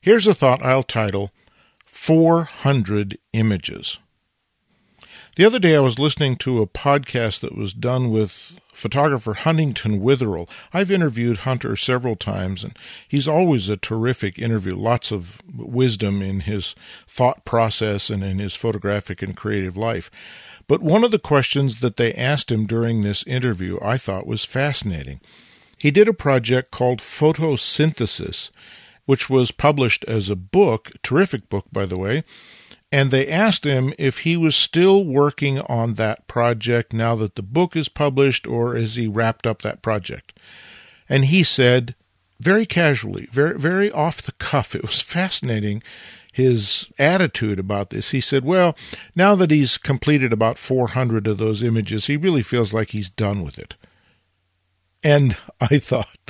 Here's a thought I'll title 400 Images. The other day I was listening to a podcast that was done with photographer Huntington Witherill. I've interviewed Hunter several times, and he's always a terrific interview, lots of wisdom in his thought process and in his photographic and creative life. But one of the questions that they asked him during this interview I thought was fascinating. He did a project called Photosynthesis, which was published as a book, terrific book, by the way, and they asked him if he was still working on that project now that the book is published, or has he wrapped up that project. And he said, very casually, very off the cuff, it was fascinating, his attitude about this. He said, well, now that he's completed about 400 of those images, he really feels like he's done with it. And I thought,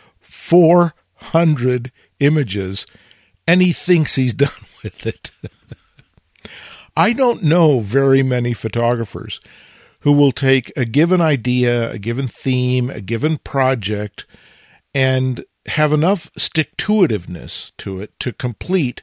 400 images, and he thinks he's done with it. I don't know very many photographers who will take a given idea, a given theme, a given project, and have enough stick-to-itiveness to it to complete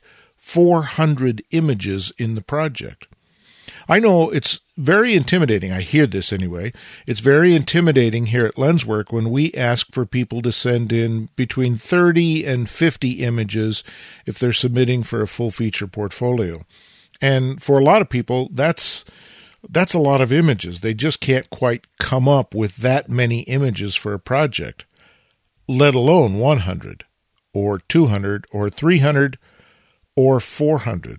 400 images in the project. I know it's very intimidating. I hear this anyway. It's very intimidating here at Lenswork when we ask for people to send in between 30 and 50 images if they're submitting for a full feature portfolio. And for a lot of people, that's a lot of images. They just can't quite come up with that many images for a project, let alone 100 or 200 or 300 or 400.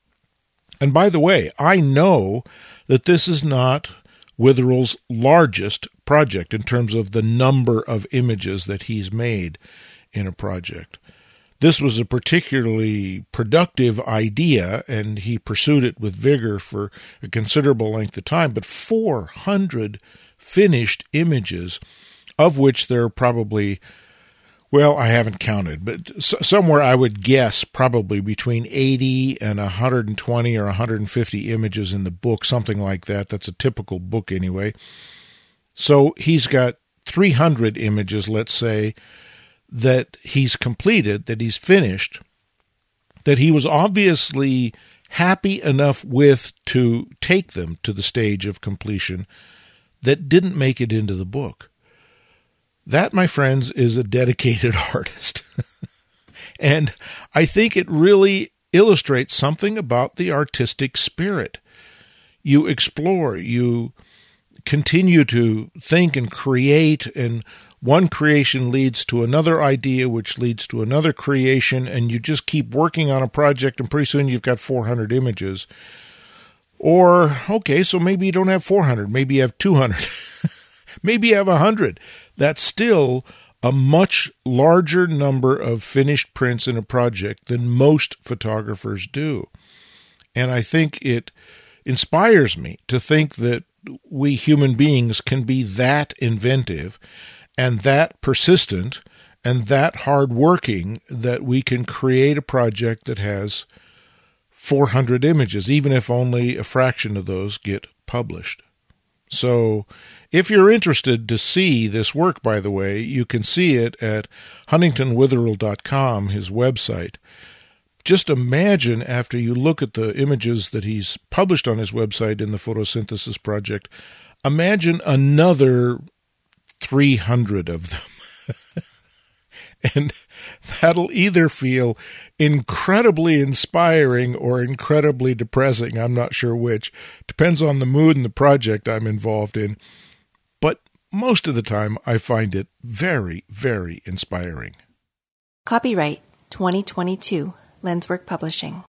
And by the way, I know that this is not Witherill's largest project in terms of the number of images that he's made in a project. This was a particularly productive idea, and he pursued it with vigor for a considerable length of time. But 400 finished images, of which there are probably, well, I haven't counted, but somewhere I would guess probably between 80 and 120 or 150 images in the book, something like that. That's a typical book anyway. So he's got 300 images, let's say, that he's completed, that he's finished, that he was obviously happy enough with to take them to the stage of completion, that didn't make it into the book. That, my friends, is a dedicated artist. And I think it really illustrates something about the artistic spirit. You explore, you continue to think and create, and one creation leads to another idea, which leads to another creation, and you just keep working on a project, and pretty soon you've got 400 images. Or, okay, so maybe you don't have 400, maybe you have 200, maybe you have 100. That's still a much larger number of finished prints in a project than most photographers do. And I think it inspires me to think that we human beings can be that inventive and that persistent and that hardworking that we can create a project that has 400 images, even if only a fraction of those get published. So if you're interested to see this work, by the way, you can see it at huntingtonwitherill.com, his website. Just imagine, after you look at the images that he's published on his website in the Photosynthesis project, imagine another 300 of them. And that'll either feel incredibly inspiring or incredibly depressing. I'm not sure which. Depends on the mood and the project I'm involved in. But most of the time, I find it very, very inspiring. Copyright 2022, Lenswork Publishing.